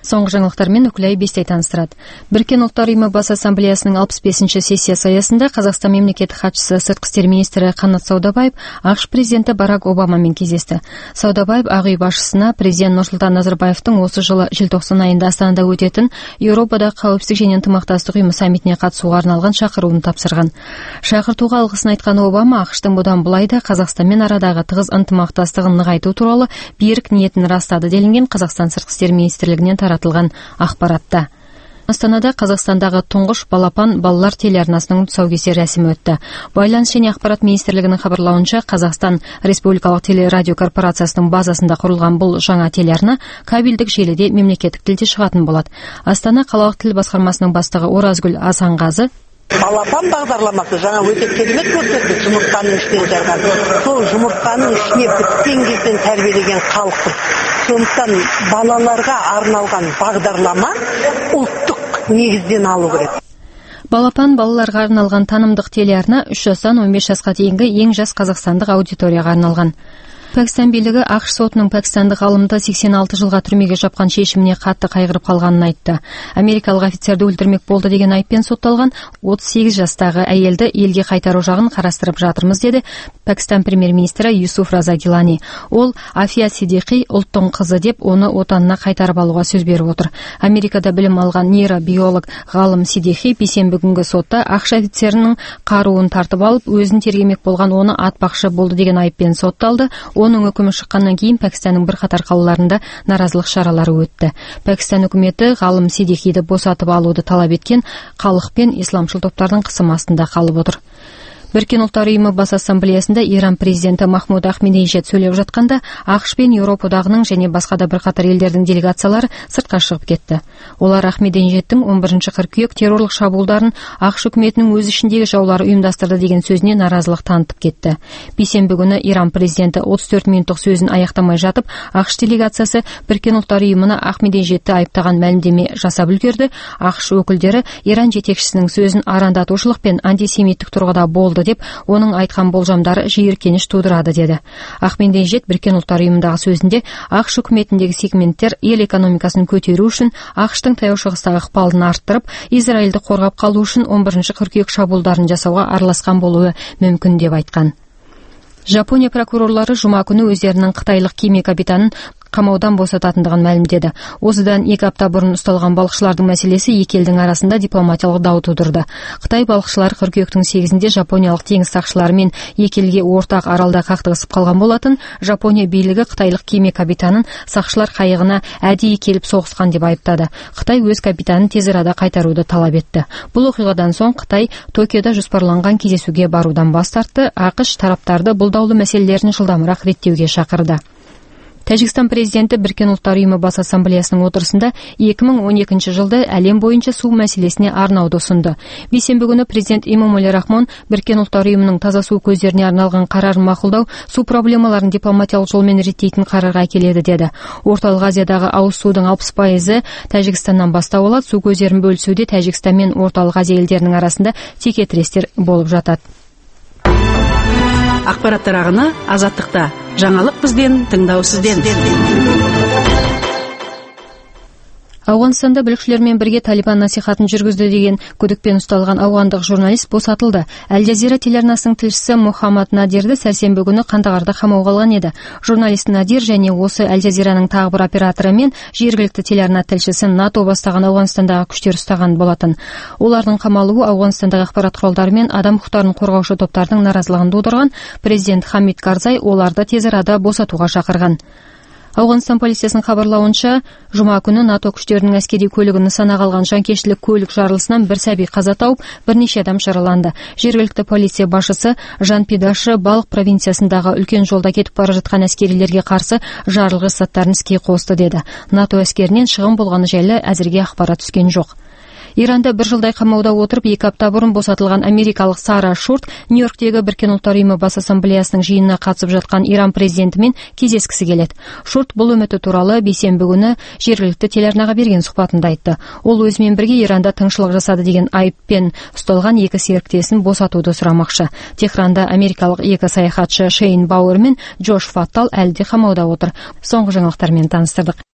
Соңғы жаңалықтармен Үкілай Бестай таныстырады. Біріккен ұлттар ұйымы бас ассамблеясының 65-ші сессиясы аясында Қазақстан мемлекеттік хатшысы сыртқы істер министрі Қанат Саудабаев ақш президенті Барак Обамамен кездесті. Саудабаев Ақ үй басшысына президент Нұрсұлтан Назарбаевтың осы жылы желтоқсан айында Астанада өтетін Еуропадағы қауіпсіздік және ынтымақтастық ұйымы саммитіне қатысуға арналған шақыруын тапсырған. Шақыртуға алғысын айтқан Обама ақштың бұдан былай да Қазақстанмен арадағы тығыз ынтымақтастығын нығайту туралы берік ниетін растады делінген Қазақстан сыртқы істер министрлігінен таратылған ақпаратта. Астанада Қазақстандағы тұңғыш балапан балалар телеарнасының тұсаукесер рәсімі өтті. Байланыс және ақпарат министрлігінің хабарлауынша, Қазақстан Республикалық телерадио корпорациясының базасында құрылған бұл жаңа телеарна кабельдік желіде мемлекеттік тілде шығатын болады. Астана қалалық тіл басқармасының бастығы Оразгүл Асанғазы балапан бағдарламасы жаңа өте керемет көрсетті, жұмыртқаның ішінен жарған. Сол жұмыртқаның ішіне біткен кезден тәрбиелеген халықпыз. Сондықтан балаларға арналған бағдарлама ұлттық негізден алу керек. Балапан балаларға арналған танымдық телеарна 3 жастан 15 жасқа дейінгі ең жас қазақстандық аудиторияға арналған. Пәкістан билігі ақш сотының пәкістандық ғалымды 86 жылға түрмеге жапқан шешіміне қатты қайғырып қалғанын айтты. Америкалық офицерді өлтірмек болды деген айыппен сотталған 38 жастағы әйелді елге қайтару жағын қарастырып жатырмыз, деді Пәкістан премьер-министрі Юсуф Раза Гилани. Ол Афия Сидиқи ұлттың қызы деп, оны отанына қайтарып алуға сөз беріп отыр. Америкада білім алған нейробиолог ғалым Сидиқи бейсенбі күнгі сотта ақш офицерінің қаруын тартып алып, өзін тергемек болған оны атпақшы болды деген айыппен сотталды. Оның үкімі шыққаннан кейін Пәкістанның бірқатар қалаларында наразылық шаралары өтті. Пәкістан үкіметі ғалым Сидиқиді босатып алуды талап еткен, халық пен исламшыл топтардың қысым астында қалып отыр. Біріккен ұлттар ұйымы бас ассамблеясында Иран президенті Махмуд Ахмединежад сөйлеп жатқанда, ақш пен Еуропа одағының және басқа да бірқатар елдердің делегациялары сыртқа шығып кетті. Олар Ахмединежадтың 11 қыркүйек террорлық шабуылдарын ақш үкіметінің өз ішіндегі жаулары ұйымдастырды деген сөзіне наразылық танытып кетті. Бейсенбі күні Иран президенті 34 минуттық сөзін аяқтамай жатып, ақш делегациясы Біріккен ұлттар ұйымына Ахмединежадты айыптаған мәлімдеме жасап үлгерді. ақш өкілдері Иран жетекшісінің сөзін арандатушылық пен антисемиттік тұрғыда болды деп, оның айтқан болжамдары жиіркеніш тудырады, деді. Ахмединежад Біріккен ұлттар ұйымындағы сөзінде ақш үкіметіндегі сегменттер ел экономикасын көтеру үшін, ақштың таяу шығыстағы ықпалын арттырып, Израильді қорғап қалу үшін 11 қыркүйек шабуылдарын жасауға араласқан болуы мүмкін деп айтқан. Жапония прокурорлары жұма күні өздерінің қытайлық кеме капитанын қамаудан босататындығын мәлімдеді. Осыдан 2 апта бұрын ұсталған балықшылардың мәселесі екі елдің арасында дипломатиялық дау тудырды. Қытай балықшылары қыркүйектің 8-інде жапониялық теңіз сақшыларымен екі елге ортақ аралда қақтығысып қалған болатын. Жапония билігі қытайлық кеме капитанын сақшылар қайығына әдейі келіп соғысқан деп айыптады. Қытай өз капитанын тез арада қайтаруды талап етті. Бұл оқиғадан соң Қытай Токиода жоспарланған кездесуге барудан бас тартты. ақш тараптарды бұл даулы мәселелерін жылдамырақ реттеуге шақырды. Тәжікстан президенті Біріккен ұлттар ұйымы бас ассамблеясының отырысында 2012 жылды әлем бойынша су мәселесіне арнауды ұсынды. Бейсенбі күні президент Эмомали Рахмон Біріккен ұлттар ұйымының таза су көздеріне арналған қарарын мақұлдау су проблемаларын дипломатиялық жолмен реттейтін қарарға әкеледі, деді. Орталық Азиядағы ауыз судың 60% Тәжікстаннан бастау алады. Су көздерін бөлісуде Тәжікстан мен Орталық Азия елдерінің арасында текетірестер болып жатады. Ақпараттар ағыны Азаттықта. Жаңалық бізден, тыңдау сізден. Ауғанстанда бүлікшілермен бірге Талибан насихатын жүргізді деген күдікпен ұсталған ауғандық журналист босатылды. Әл-Жазира телеарнасының тілшісі Мухаммад Надирді сәрсенбі күні Қандағарда қамауға алған еді. Журналист Надир және осы Әл-Жазираның тағы бір операторы мен жергілікті телеарна тілшісі НАТО бастаған Ауғанстандағы күштер ұстаған болатын. Олардың қамалуы Ауғанстандағы ақпарат құралдары мен адам құқықтарын қорғаушы топтардың наразылығын тудырған. Президент Хамид Карзай оларды тез арада босатуға шақырған. Ауғанстан полициясының хабарлауынша, жұма күні НАТО күштерінің әскери көлігі нысанаға алған жанкештілік көлік жарылысынан бір сәби қаза тауып, бірнеше адам жараланды. Жергілікті полиция басшысы Жан Пидашы Балық провинциясындағы үлкен жолда кетіп бара жатқан әскерилерге қарсы жарылғыш заттарын іске қосты, деді. НАТО әскерінен шығын болғаны жайлы әзірге ақпарат түскен жоқ. Иранда бір жылдай қамауда отырып, 2 апта бұрын босатылған америкалық Сара Шурт Нью-Йорктегі Біріккен ұлттар ұйымы бас ассамблеясының жиынына қатысып жатқан Иран президентімен кездескісі келеді. Шурт бұл үміті туралы бейсенбі күні жергілікті телеарнаға берген сұхбатында айтты. Ол өзімен бірге Иранда тыңшылық жасады деген айыппен ұсталған 2 серіктесін босатуды сұрамақшы. Техранда америкалық 2 саяхатшы Шейн Бауэр мен Джош Фаттал әлі де қамауда отыр. Соңғы жаңалықтармен таныстырдық.